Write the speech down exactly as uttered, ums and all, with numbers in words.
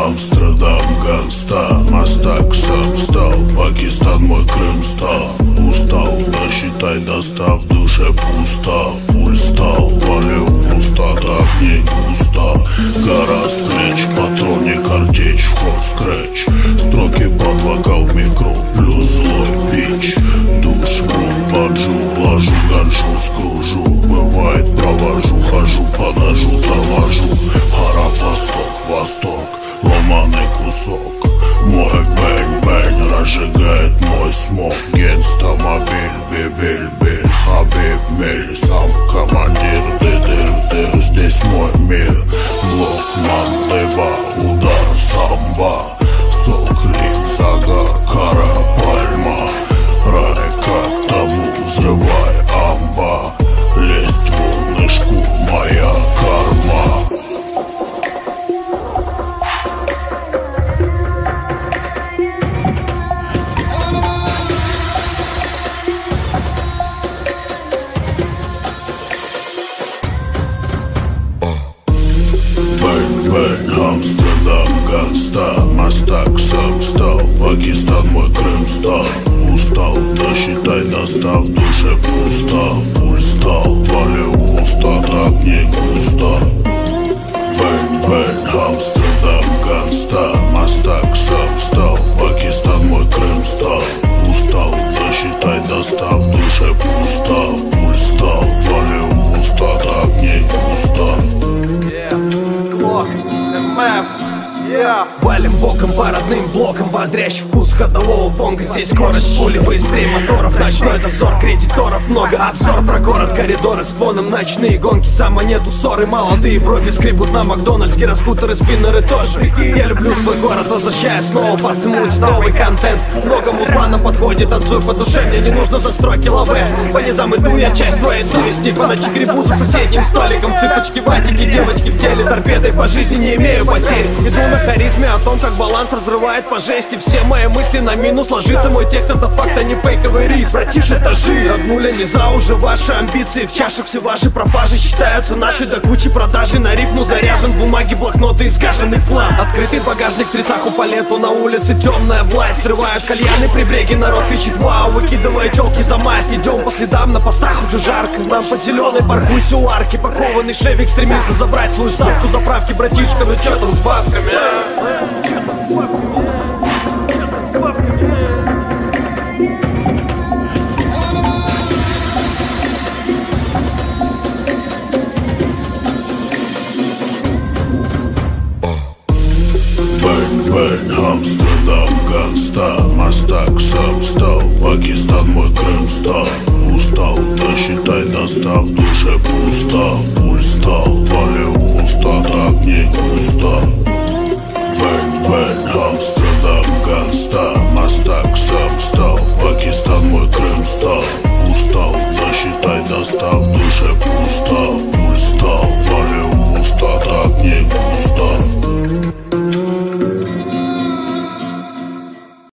Амстердам, Ганста, Мастак сам стал, Пакистан мой Крым стал. Устал, да считай, достав, в душе пусто. Пульс стал, валил пусто, так не густо. Гора с плеч, патроне картечь, вход скретч. Строки под вокал, микро, плюс злой пич. Душ, вон, баджу, ложу, ганшу, скружу. Бывает, провожу, хожу, подожу, торможу. Гора, восток, восток, ломаный кусок. Мой бэнг-бэнг разжигает мой смог. Генстамобиль, бибель-биль, Хабиб, мель. Сам командир, дыр-дыр-дыр, здесь мой мир. Блок, мандыба, удар, самба. Сок, лин, загар, кара, пальма. Рай, как табу, взрывай, амба. Лезть в волнышку, моя карма. Амстердам, Ганста, Мастак сам стал, Пакистан мой Крым стал. Устал, да считай, достав, в душе пусто. Пульс стал, валил уста, так не густо. Бэнг-бэнг, Амстердам, Ганста, Мастак сам стал, Пакистан мой Крым стал. Устал, да считай, достав, в душе пусто. Пульс стал, валил уста, так не густо. Yeah. Валим боком по родным блокам, бодрящий вкус ходового бонга. Здесь скорость пули быстрее моторов. Ночной дозор, кредиторов много. Обзор про город, коридоры с фоном. Ночные гонки, сама нету ссоры. Молодые в робе скребут на Макдональдс. Гироскутеры, спиннеры тоже. Я люблю свой город, возвращаю снова подсмуть новый контент. Много музла на подходе, танцуй по душе. Мне не нужно застройки лаве. По низам иду я, часть твоей совести. По ночи грибу за соседним столиком. Цыпочки, ватики, девочки в теле. Торпедой по жизни не имею потерь. Иду на харизме о том, как баланс разрывает по жести. Все мои мысли на минус ложится. Мой текст это факт, а не фейковый ритм. Братишь, этажи роднули не за уже ваши амбиции. В чашах все ваши пропажи считаются наши до кучи продажи. На рифму заряжен бумаги, блокноты и скаженный флам. Открытый багажник в трицах у палету. На улице темная власть. Срывают кальяны при бреге, народ кричит вау. Выкидывая челки за мазь. Идем по следам, на постах уже жарко. Нам по зеленой паркуйся у арки. Пакованный шевик стремится забрать свою ставку заправки. Братишка, ну чё там с бабками? Бэнг-бэнг, Амстердам, Ганста, Мастак сам стал, Пакистан мой Крым стал. Устал, да считай, достав.